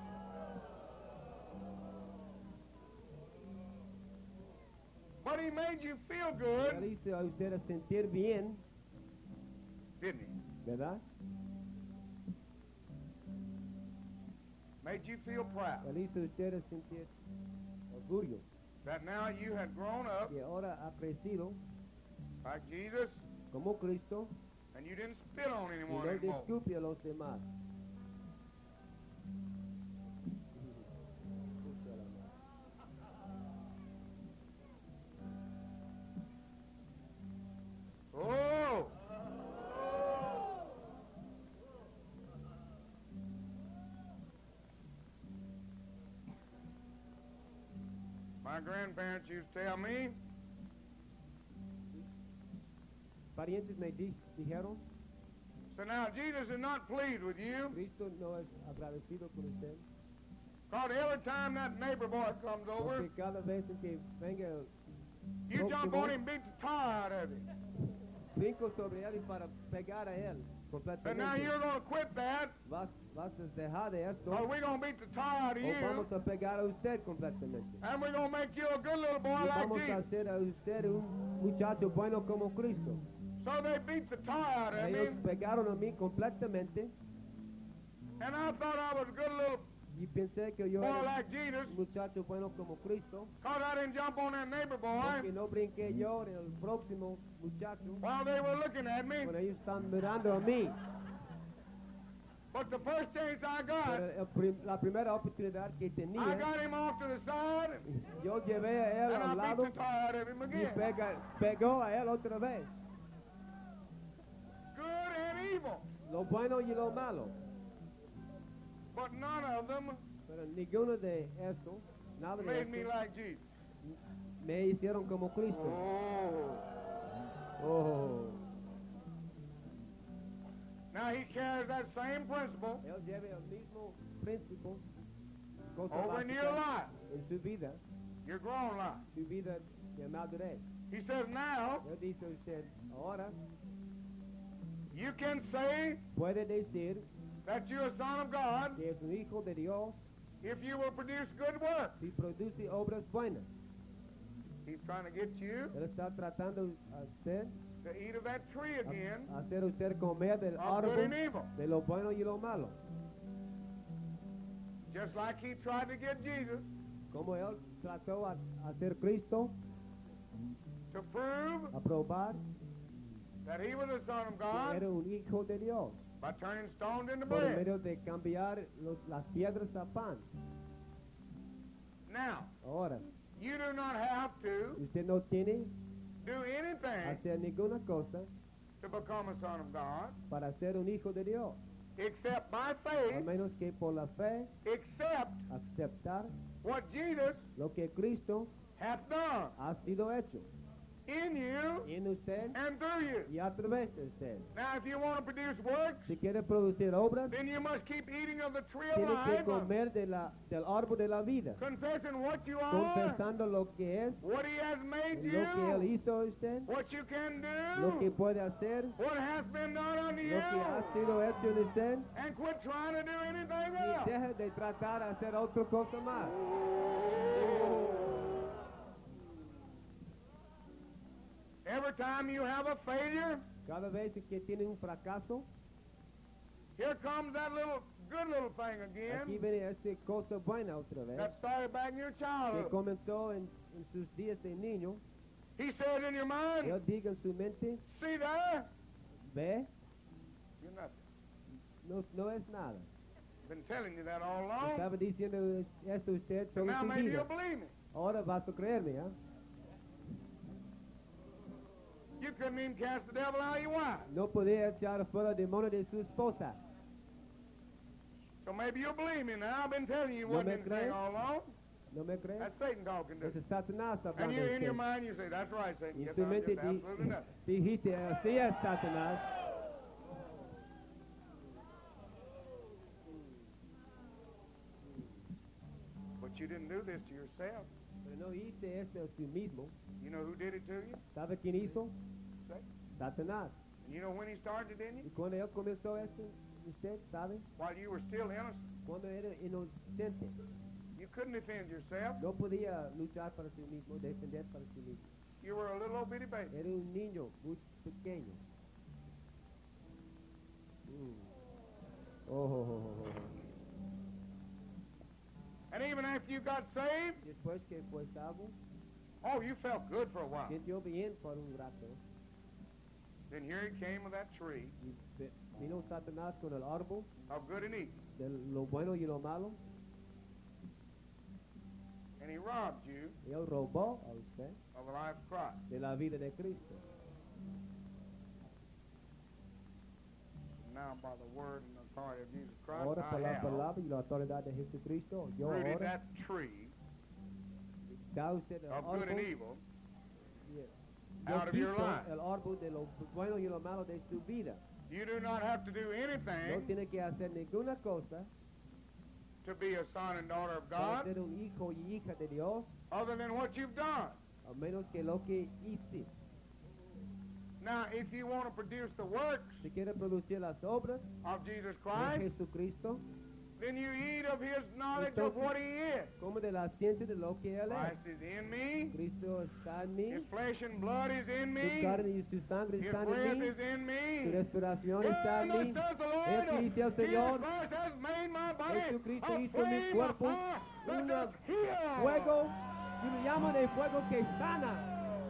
But he made you feel Él good, hizo a usted a sentir bien, didn't he? ¿verdad? Made you feel proud Él hizo a usted a sentir orgullo. that now you had grown up Que ahora ha crecido like Jesus como Cristo and you didn't spit on y anyone no anymore. descupe a los demás. Oh! My grandparents used to tell me, Parientes me di- dijeron, so now Jesus is not pleased with you, Cristo no es agradecido con usted, because every time that neighbor boy comes over, porque cada vez en que venga el you jump próximo, on him and beat the tar out of him. brinco sobre él y para pegar a él But now completamente. you're going to quit that, Vas, vas a dejar de esto or we're going to beat the tar out of o you, vamos a pegar a usted completamente. and we're going to make you a good little boy Y like vamos a Jesus. hacer a usted un muchacho bueno como Cristo. So they beat the tar out of me, Ellos pegaron a mí completamente and I thought I was a good little y pensé que yo boy era like Jesus, un muchacho bueno como Cristo, because I didn't jump on that neighbor porque boy no brinqué yo en el próximo muchacho while they were looking at me. cuando ellos están mirando a mí. But the first chance I got, Pero el prim- la primera oportunidad que I tenía, got him off to the side, yo llevé a él and al I lado beat the tar out of him y again. pega- pegó a él otra vez. Good and evil. Lo bueno y lo malo. But none of them Pero ninguno de eso, nada de made me eso, like Jesus. me hicieron como Cristo. Oh. Oh. Now he carries that same principle Él lleva el mismo principio, cosa over in your básica life, en su vida, your grown life. su vida de madurez. He says now Él dice a usted, ahora you can say puede decir that you're a son of God que es un hijo de Dios if you will produce good work. si produce obras buenas. He's trying to get you Él está tratando a usted, to eat of that tree again a hacer usted comer del of good and árbol evil. de lo bueno y lo malo. Just like he tried to get Jesus Como Él trató a a hacer Cristo, to prove a probar that he was a son of que God era un hijo de Dios, by turning stones into por bread. medio de cambiar los- las piedras a pan. Now, Ahora, you do not have to usted no tiene do anything hacer ninguna cosa to become a son of God para ser un hijo de Dios, except by a faith, menos que por la fe except aceptar what Jesus lo que Cristo hath done ha sido hecho in you en usted and through you. y a través de usted. Now, if you want to produce works, Si quiere producir obras, then you must keep eating of the tree of tiene que life, comer de la, del árbol de la vida, confessing what you are, confesando lo que es, what he has made lo que Él you, hizo a usted, what you can lo que do, puede hacer, what has been done unto lo que ha you, sido hecho en usted, and quit trying to do anything y else. deje de tratar de hacer otra cosa más. Every time you have a failure, Cada vez que tiene un fracaso, here comes that little good little thing aquí again viene esta cosa buena otra vez, that started back in your que childhood. comenzó en, en sus días de niño. He said in your mind, Él diga en su mente, see there, ve, you're nothing. no, no es nada. Been telling you that all along. Estaba diciendo esto a usted And toda now su maybe vida. you'll believe me. Ahora vas a creerme, ¿ah? You couldn't even cast the devil out of your wife. No podía echar fuera el demonio de su esposa. So maybe you'll believe me now. I've been telling you No what me anything crees? all along. ¿No me crees? That's Satan talking to Ese you. es Satanás And hablando you a in your usted. mind, you say, that's right, Satan. Y Yes, en su I'm mente just di- absolutely nothing. dijiste, así es Satanás. But you didn't do this to yourself. Pero no hice esto a sí mismo. You know who did it to you? ¿Sabe quién hizo? Satan. Satanás. And you know when he started in you? Y cuando él comenzó esto, usted sabe, While you were still innocent. cuando era inocente, You couldn't defend yourself. no podía luchar para sí mismo, defender para sí mismo. You were a little old bitty baby. Era un niño muy pequeño. Mm. Oh, oh, oh, oh, oh. And even after you got saved, Después que fue salvo, oh, you felt good for a while. sintió bien por un rato. Then here he came with that tree Y ve- vino Satanás con el árbol of good and evil. de lo bueno y lo malo. And he robbed you Y él robó a usted of the life of Christ. de la vida de Cristo. Now by the word and authority of Jesus Christ, Ahora por I la have palabra y la autoridad de Jesucristo, yo rooted ahora that tree da usted el of good and árbol, evil y- out yo of your quito life. el árbol de lo bueno y lo malo de su vida. You do not have to do No anything tiene que hacer ninguna cosa to be a son and daughter of para God ser un hijo y hija de Dios, other than what you've done. a menos que lo que hice. Now, if you want to produce the works Si quiere producir las obras of Jesus de Christ, Jesucristo, Then you eat of his knowledge of what he is. Como de la ciencia de lo que él Christ es. is in me. Cristo está en mí. His flesh and blood is in Su me. carne y su sangre His están breath en mí. is in Su me. respiración Yeah, está en thus mí. does the Lord. Esto dice el Jesus Señor. Christ has made my body Jesucristo a hizo mi flame of cuerpo fire that un doth heal. fuego, y lo llama de fuego que sana.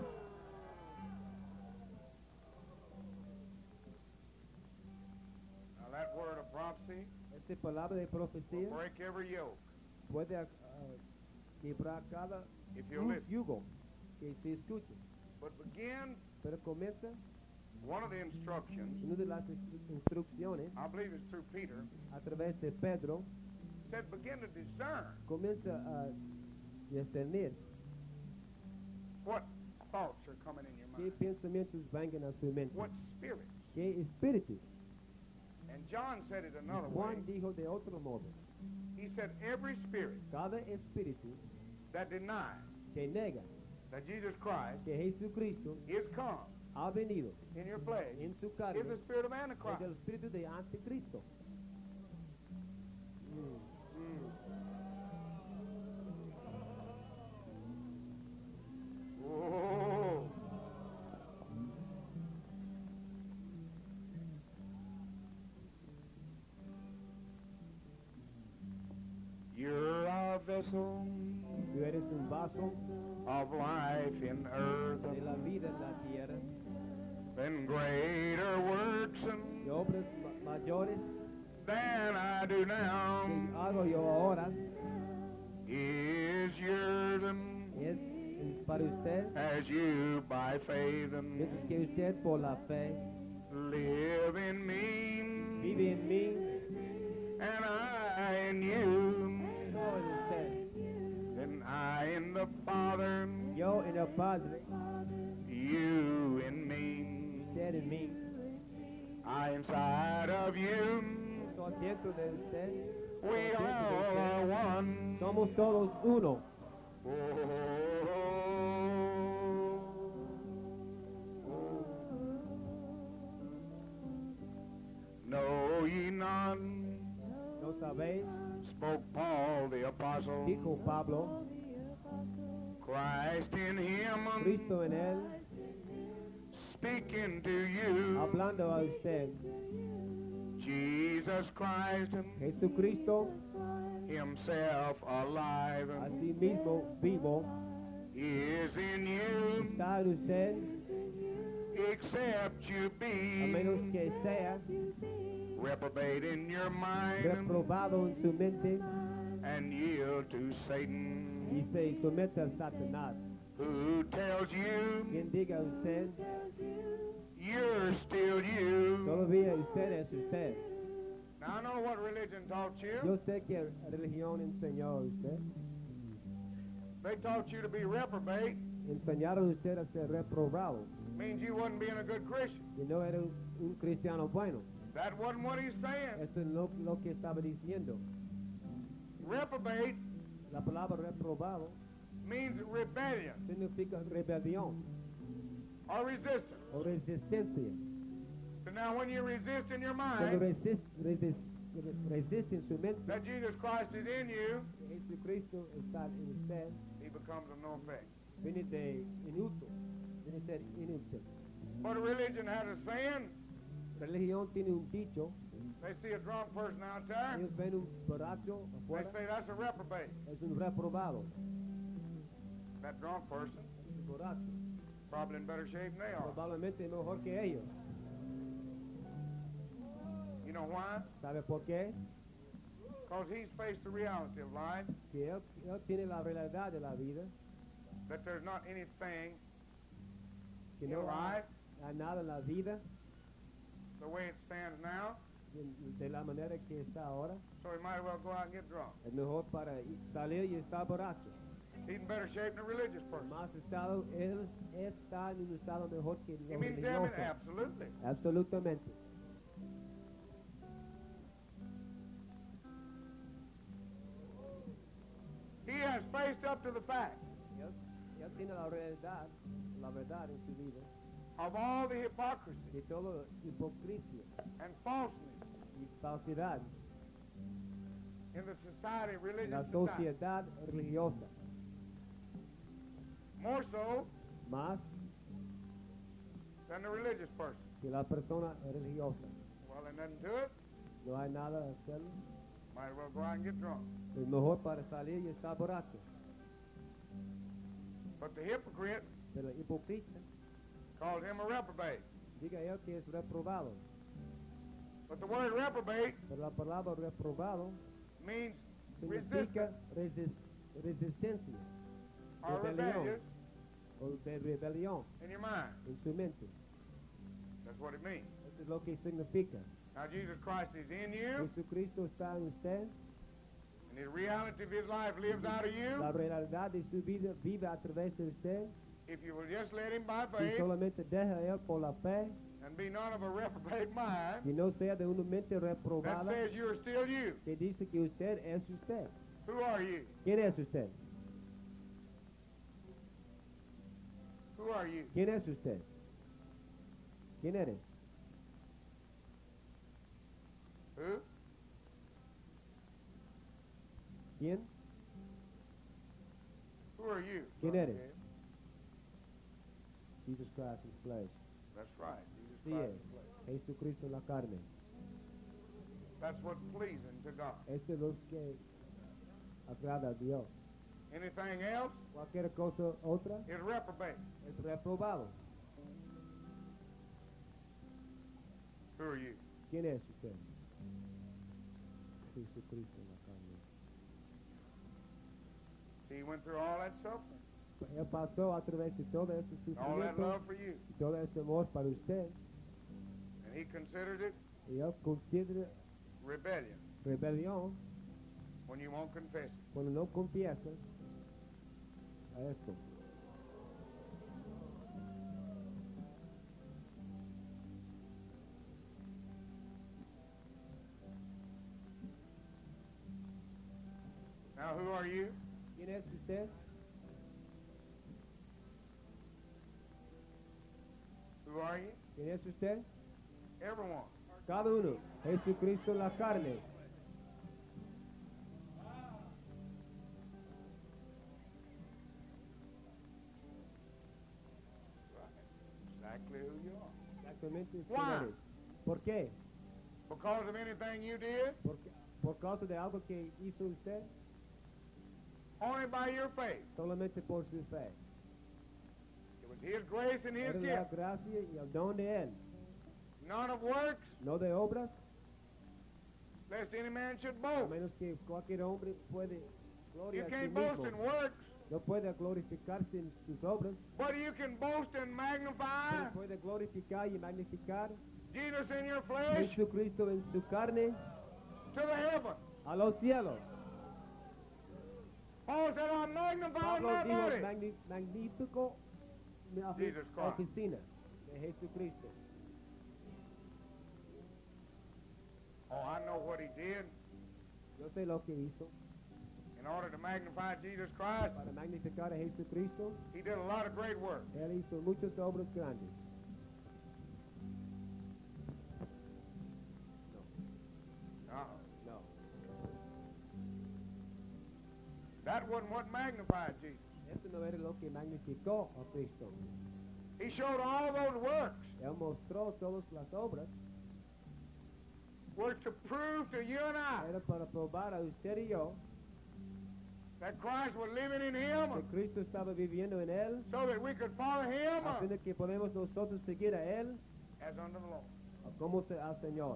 Now that word of prophecy Esta palabra de profecía will break every yoke puede uh, quebrar cada if you'll yu- listen. yugo que se escuche. But begin Pero comienza one of the instructions, una de las instru- instrucciones I believe it's through Peter, a través de Pedro, said begin to discern comienza a discernir what thoughts are coming in your qué mind, pensamientos vengan a su mente, what spirits. qué espíritus. And John said it another way. Juan dijo de otro modo, He said every spirit cada espíritu that denies que nega that Jesus Christ que Jesucristo is come ha venido in your flesh en su carne is the spirit of es Antichrist. el espíritu de anticristo. Oh. You're a vessel Tú eres un vaso of life in earth, de la vida en la tierra, and greater works y obras ma- mayores than I do que now hago yo ahora is yours, es es para usted, as you by faith mientras que usted por la fe live in me, vive en mí, and I in you, yo en usted, and I in the Father, yo en el Padre, you in me, usted en mí, I inside of you, estoy dentro de usted, we all are one. somos todos uno. Know ye not, ¿No sabéis? spoke Paul the apostle, Dijo Pablo, Christ in him, Cristo en él, speaking to you, hablando a usted, Jesus Christ, Jesucristo, himself alive, así mismo vivo, is in you, está en usted, except you a menos be que sea reprobate in your mind reprobado en su mente and yield to Satan, y se somete a Satanás. who tells you Quien diga a usted, you're still you. todavía usted es usted. Now I know what religion taught you. Yo sé que religión enseñó a usted. They taught you to be reprobate. Enseñaron a usted a ser reprobado. Means you wasn't being a good Christian. Y no era un, un cristiano bueno. That wasn't what he's saying. Esto es lo, lo que estaba diciendo. Reprobate La palabra reprobado means rebellion significa rebelión or resistance. o resistencia. So now when you resist in your Cuando mind resist, resist, resiste en su mente, that Jesus Christ is in you, Jesucristo está en usted, he becomes of no effect. viene de inútil, viene a ser inútil. But religion had a saying. Religión tiene un dicho, They see a drunk person out there. ellos ven un borracho They afuera, say that's a reprobate. es un reprobado, That drunk person es un borracho, probably in better shape than they are. probablemente mejor que ellos. You know why? ¿Sabe por qué? Because he's faced the reality of life, Que él, él tiene la realidad de la vida, that there's not anything que in no hay, life hay nada en la vida the way it stands now, de, de la manera que está ahora. so he might as well go out and get drunk. Es mejor para ir- salir y estar borracho. He's in better shape than a religious person. Más estado, él está en un estado mejor que You los mean to tell me? religiosos. Absolutely. Absolutamente. He has faced up to the fact Y él, y él tiene la realidad, la verdad en su vida, of all the hypocrisy de toda hipocresía and falseness y falsidad in the society, en religious la society. sociedad religiosa. More so Más than the religious person. que la persona religiosa. Well, and nothing to it. No hay nada de hacerlo. Might as well go out and get drunk. Es mejor para salir y estar borracho. But the hypocrite Pero el hipócrita, called him a reprobate. diga él que es reprobado. But the word reprobate Pero la palabra reprobado means significa resistant resis- resistencia or rebelión. rebellious o de rebelión in your mind. en su mente. That's what it means. Eso es lo que significa. Now, Jesus Christ is in you, Jesucristo está en usted. and the reality of his life lives out of you. La realidad de su vida vive a través de usted. If you will just let him by Si faith solamente deja a él por la fe and be none of a reprobate mind y no sea de una mente that reprobada says you're still you. que dice que usted es usted. Who are you? ¿Quién es usted? Who are you? ¿Quién es usted? ¿Quién eres? Who? ¿Quién? Who are you? ¿Quién eres? Jesus Christ in flesh. That's right. Jesus Sí Christ es. in flesh. Jesucristo en la carne. That's what's pleasing to God. Esto es lo que agrada a Dios. Anything else Cualquier cosa otra is reprobate. es reprobado. Who are you? ¿Quién es usted? Jesucristo en la carne. See, he went through all that suffering, Él pasó a través de todo este all that sufrimiento love for you, y todo este amor para usted. and he considered it Y él considera rebellion rebelión when you won't confess it. cuando no confiesas a esto. Now, who are you? ¿Quién es usted? Who are you? ¿Quién es usted? Everyone. Cada uno. Jesucristo en la carne. Exactly who you are. Exactamente quién Why? eres. ¿Por qué? Because of anything you did, ¿Por qué? Por causa de algo que hizo usted, only by your faith. solamente por su fe. It was his grace and his Era la gift. gracia y el don de él, None of works, no de obras, lest any man should a boast. menos que cualquier hombre puede You gloria a sí can't boast mismo. in works, No puede glorificarse en sus obras, but you can boast and magnify pero puede glorificar y magnificar Jesus in your flesh Jesucristo en su carne to the heaven. a los cielos. Paul said, I'm magnifying Pablo my dijo body. magni- magnífico mi ofi- Jesus Christ. oficina de Jesucristo. Oh, I know what he did Yo sé lo que hizo in order to magnify Jesus Christ. para magnificar a Jesucristo. He did a lot of great work. Él hizo muchas obras grandes. Uh-uh. No, That wasn't what magnified Jesus. esto no era lo que magnificó a Cristo. He showed all those works Él mostró todas las obras. were to prove to you and I Era para probar a usted y yo that Christ was living in que him Cristo estaba viviendo en él, so that we could follow him a fin de que podemos nosotros seguir a él as unto the Lord. como se- al Señor.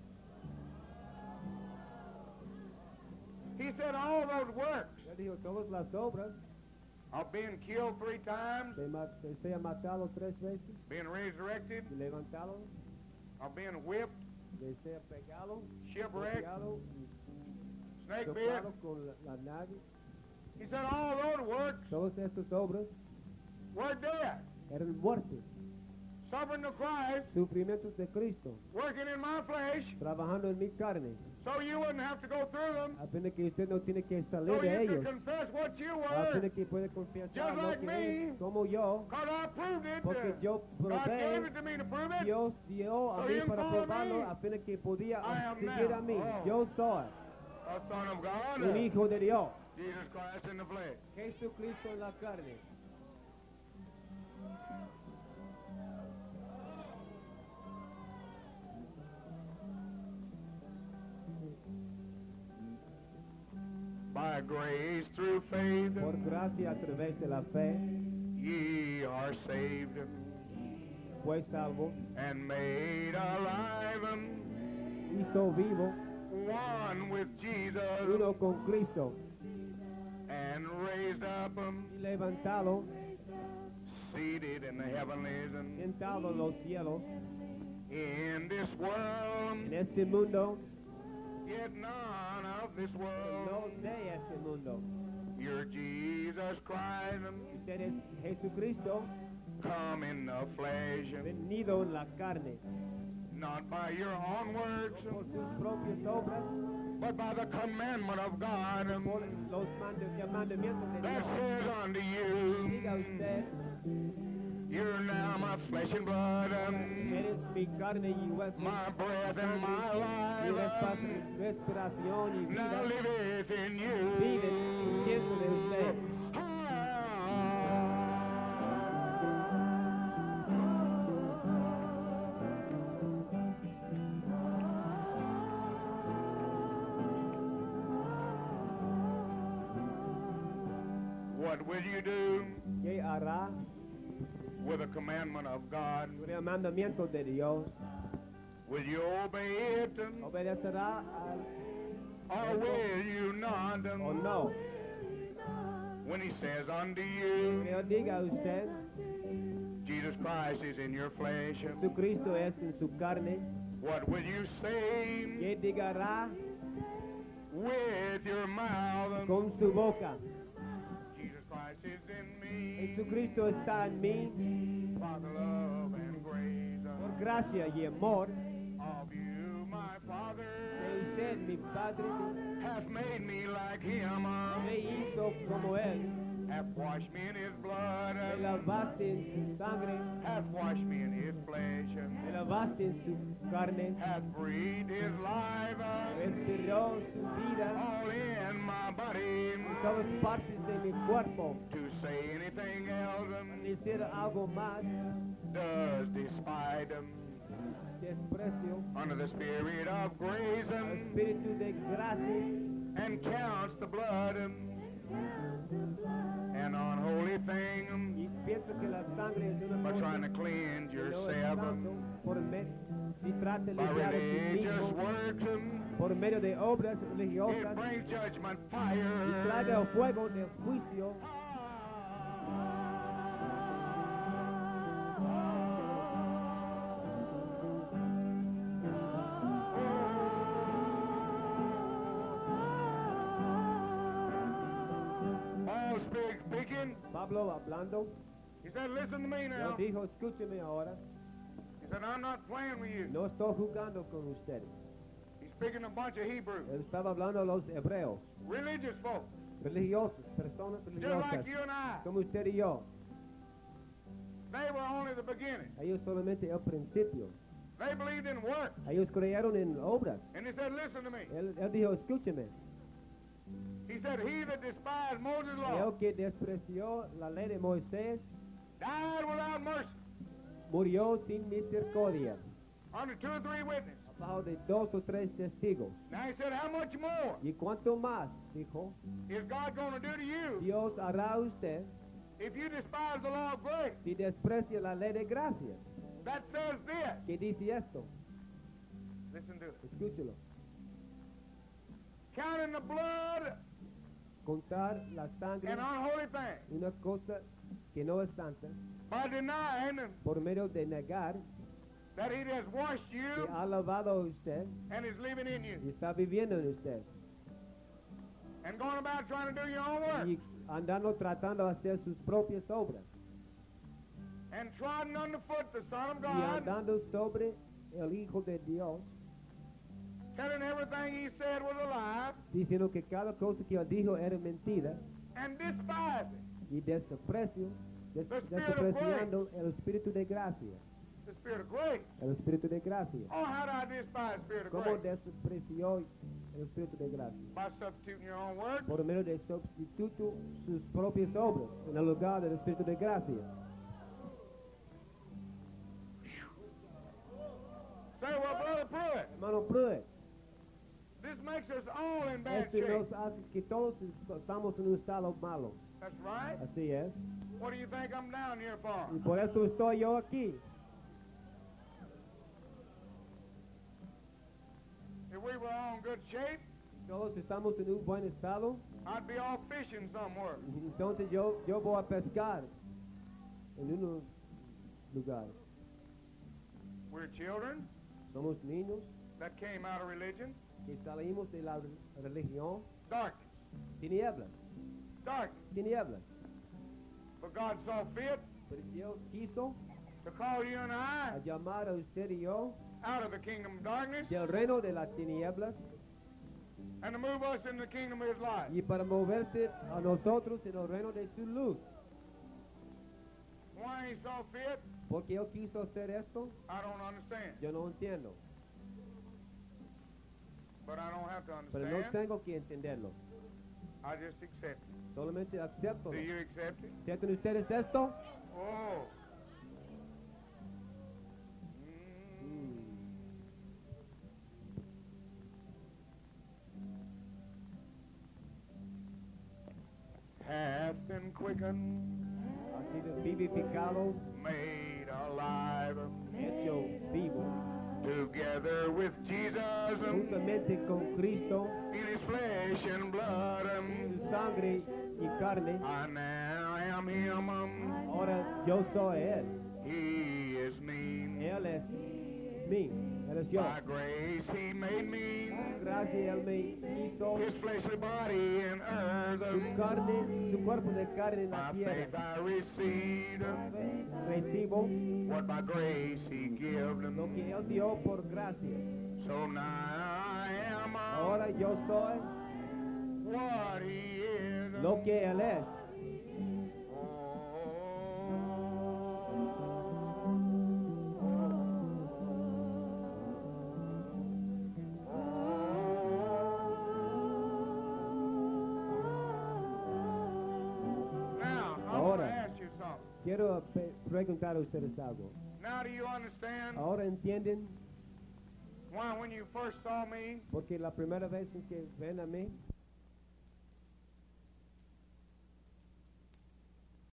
He said all those works Él dijo todas las obras of being killed three times, de, ma- de ser matado tres veces, being resurrected, de levantado, of being whipped, de ser pegado, shipwrecked, golpeado, snake bit. tocado con la, la nave. He said all those works Todas estas obras were dead. eran muertes, Suffering to Christ, sufrimientos de Cristo, working in my flesh, trabajando en mi carne, so you wouldn't have to go through them, a fin de que usted no tiene que salir so de you ellos, could confess what you a fin were, de que puede confesar Just lo like que me. es como yo, because I proved it. porque uh, yo God gave probé, it to me to prove it. Dios dio a So mí you para follow probarlo, me. a fin de que podía I am seguir now. a mí. Oh. Yo soy, a son of God, un hijo de Dios, Jesus Christ in the flesh. Jesucristo en la carne. By grace through faith, Por gracia a través de la fe, ye are saved fue salvo, and made alive, hizo vivo, one with Jesus, uno con Cristo, and raised up, y levantado, seated in the heavenlies, sentado en los cielos, in this world, en este mundo, yet none of this world. no de este mundo. You're Jesus Christ, Usted es Jesucristo, come in the flesh, venido en la carne, not by your own works, por sus propias obras, but by the commandment of God por los mand- mandamientos de that Dios. says unto you, Diga usted, you're now my flesh and blood, eres mi carne y hueso, my breath and my mi life, respa- respiración y now vida, liveth in vive you. dentro de usted. What will you do ¿Qué hará with the commandment of God? con el mandamiento de Dios? Will you obey it, ¿Obedecerá al, or will you not? o no? When he says unto you, Pero diga usted, Jesus Christ is in your flesh, Jesucristo es en su carne, what will you say ¿qué digará with your mouth? con su boca? Jesus Christ is in me, Jesucristo está en mí, Father, love and grace por gracia y amor of you, my Father, de usted, mi Padre, hath made me like him, me hizo como Él, hath washed me in his blood, me lavaste en su sangre, hath washed me in his flesh, me lavaste en su carne, hath breathed his life respiró su vida all in my body. en todas partes de mi cuerpo. To say anything else Decir algo más, does despite desprecio under the spirit of grace al Espíritu de gracia and counts the blood an unholy thing y pienso que la sangre es una by cosa trying to cleanse que no es yourself santo por me- si trata de by limpiar a sí religious mismo works. por medio de obras It religiosas brings judgment y trae fire. el fuego del juicio. Paul speak, speaking. Pablo hablando, He said, listen to me él now. dijo, escúcheme ahora, He said, I'm not playing with you. no estoy jugando con ustedes. He's speaking a bunch of Hebrews, Él estaba hablando a los hebreos, religious folk, religiosos, personas just religiosas, like you and I. como usted y yo. They were only the beginning. Ellos solamente el principio. They believed in works. Ellos creyeron en obras. And he said, listen to me. Él, él dijo, escúcheme. He said, he that despised Moses' law El que despreció la ley de Moisés died without mercy murió sin misericordia, under two or three witnesses. abajo de dos o tres testigos. Now he said, how much more ¿Y cuánto más, dijo, is God going to do to you Dios hará a usted if you despise the law of grace? si desprecia la ley de gracia? That says this. ¿Qué dice esto? Listen to it. Escúchelo. Counting the blood Contar la sangre, an unholy thing una cosa que no es santa, by denying por medio de negar that he has washed que you ha lavado a usted and is living in you. y está viviendo en usted. And going about trying to do your own work. Y andando tratando de hacer sus propias obras. And trodden underfoot the Son of Y God, andando sobre el Hijo de Dios, telling everything he said was a lie, diciendo que cada cosa que él dijo era mentira, and despising y desprecio, des- The Spirit of despreciando el Espíritu de gracia, the Spirit of grace. el Espíritu de gracia. Oh, how do I despise the Spirit of ¿Cómo grace? despreció el el Espíritu de gracia. by substituting your own word. Por medio de sustituto sus propias obras en el lugar del Espíritu de gracia. Say, well, Brother Pruitt, Hermano Pruitt, this makes us all in bad este shape. nos hace que todos estamos en un estado malo. That's right. Así es. What do you think I'm down here for? Y por eso estoy yo aquí. If we were all in good shape, Todos estamos en un buen estado. I'd be off fishing somewhere. Entonces yo, yo voy a pescar en un lugar. We're children Somos niños that came out of religion. que salimos de la religión. Darkness. Tinieblas, Darkness. tinieblas. But God saw fit Pero Dios quiso to call you and I a llamar a usted y yo out of the kingdom of darkness del reino de las tinieblas and to move us in the kingdom of His light. y para moverse a nosotros en el reino de su luz. Why He saw fit, Porque Él quiso hacer esto, I don't understand. yo no entiendo. But I don't have to Pero no understand. tengo que entenderlo. I just accept it. Solamente acepto. Do you accept it? ¿Aceptan ustedes esto? Oh. Mm. Hath been quickened, Ha sido vivificado, made alive, hecho vivo, together with Jesus juntamente con Cristo, in His flesh and blood. su sangre y carne. I now am Him. Ahora yo soy Él. He is me. Él es mí. Él es yo. By grace He made me Gracias, Él me hizo His fleshly body in earth. su carne, su cuerpo de carne en la By faith tierra. I received Recibo what by grace He gave. lo que Él dio por gracia. So now I am Ahora yo soy what He is. lo que Él es. Now, I want to Ahora. ask you something. Quiero pe- preguntar a ustedes algo. Now, do you understand Ahora entienden, why when you first saw me, porque la primera vez en que ven a mí,